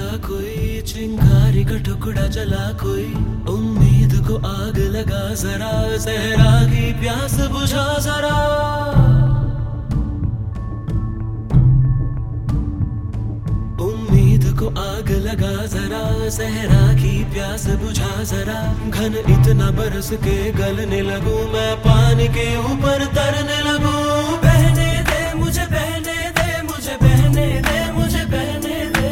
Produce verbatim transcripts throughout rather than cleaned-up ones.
लगा कोई, चिंगारी का टुकड़ा जला कोई, उम्मीद को आग लगा जरा, सहरा की प्यास बुझा जरा। उम्मीद को आग लगा जरा, सहरा की प्यास बुझा जरा। घन इतना बरस के गलने लगूं, मैं पानी के ऊपर तरने लगूं। बहने दे मुझे, बहने दे मुझे, बहने दे मुझे, बहने दे।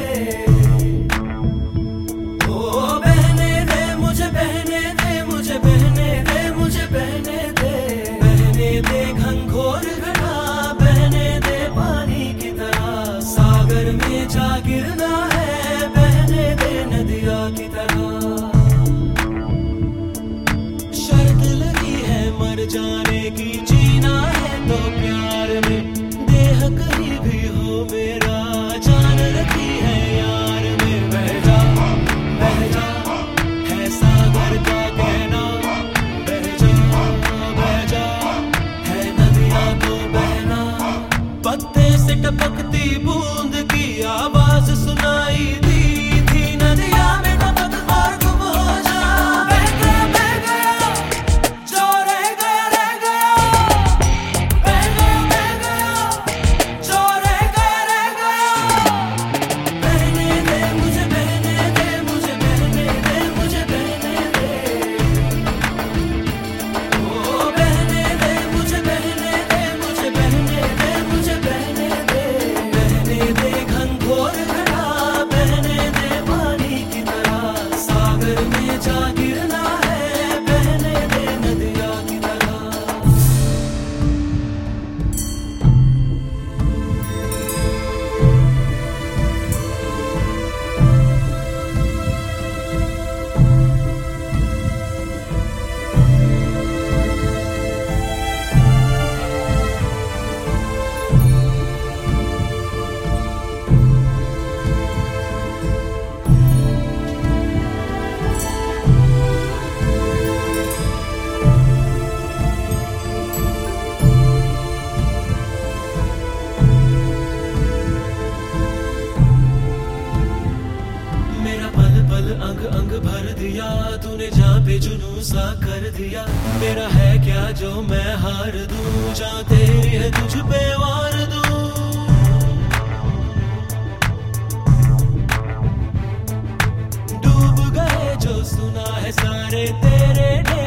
ओ बहने दे मुझे, बहने दे मुझे, बहने दे मुझे, बहने दे। बहने दे घनघोर घटा, बहने दे पानी की तरह, सागर में जा गिरना है, बहने दे नदिया की तरह। शर्त लगी है मर जाने की, जीना है तो प्यार में, देह कहीं भी हो मेरा, जान रखी है यार में। बह जा बह जा है सागर का कहना, बह जा बह जा है नदिया को बहना। पत्ते से टपकती बूंद की आवाज सुनाई दी थी, नदिया में टपक और गुम हो जा। बह गया बह गया जो रह गया रह गया, बह गया बह गया जो रह गया रह गया। बहने दे मुझे, बहने दे मुझे, बहने दे मुझे, बहने दे। ओ बहने दे मुझे, बहने दे मुझे, बहने दे मुझे, बहने दे। बहने दे घनघोर घटा, बहने दे पानी की तरह, सागर में जा गिरना है, बहने दे नदिया की तरह। मेरा पल पल अंग अंग भर दिया, तूने जहाँ पे जुनून सा कर दिया। मेरा है क्या जो मैं हार दूं, जहाँ तेरी है तुझ पे वार दूं। डूब गए जो सुना है सारे तेरे